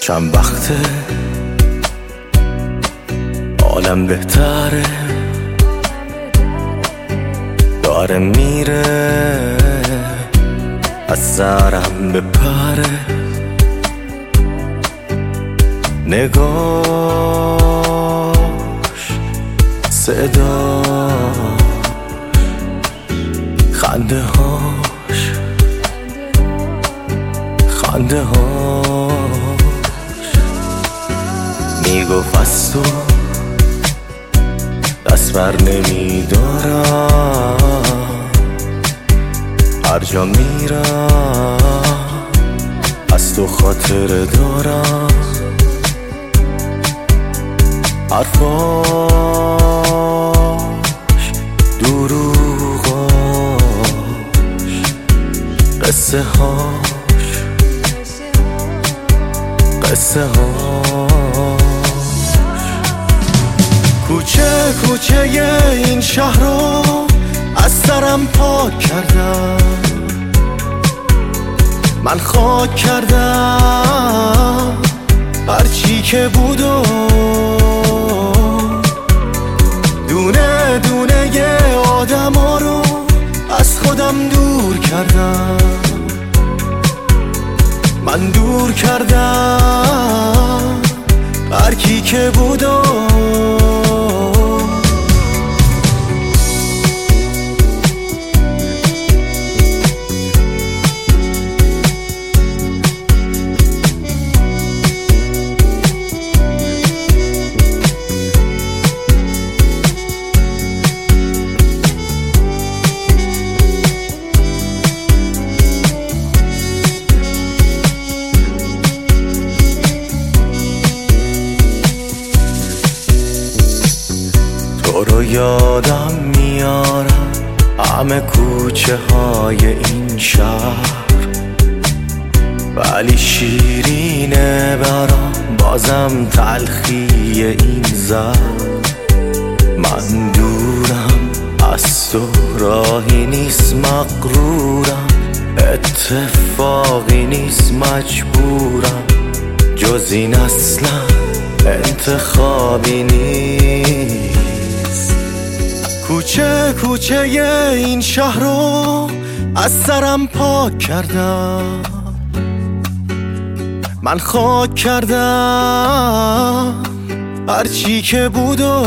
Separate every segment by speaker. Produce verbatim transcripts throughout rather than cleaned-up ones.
Speaker 1: چند وقته عالم بهتره، داره میره از سرم بپره. نگاش، صداش، خنده هاش، خنده هاش میگفت از تو دست بر نمیدارم، هر جا میرم از تو خاطر دارم. حرفاش، دروغاش، قصه هاش، قصه هاش. کوچه کوچه این شهر رو از سرم پاک کردم، من خاک کردم هرچی که بود و دونه دونه یه آدم ها رو از خودم دور کردم، من دور کردم هرکی که بود و تو رو یادم میارم همه کوچه های این شهر، ولی شیرینه برام بازم تلخی این زهر. من دورم از تو، راهی نیست مغرورم، اتفاقی نیست مجبورم، جز این اصلا انتخابی نیست. کوچه کوچه این شهر رو از سرم پاک کردم، من خاک کردم هرچی که بود و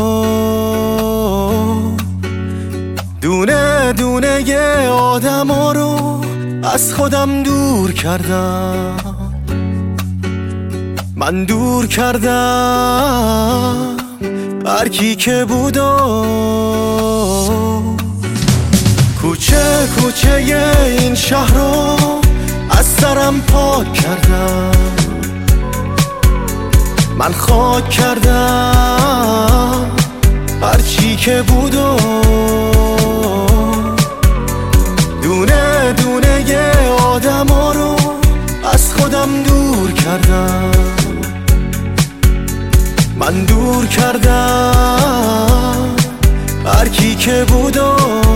Speaker 1: دونه دونه یه آدم ها رو از خودم دور کردم، من دور کردم هرکی که بود و کوچه کوچه این شهر رو از سرم پاک کردم، من خاک کردم هرچی که بود و دونه دونه یه آدم ها رو از خودم دور کردم، من دور کردم هرکی که بود و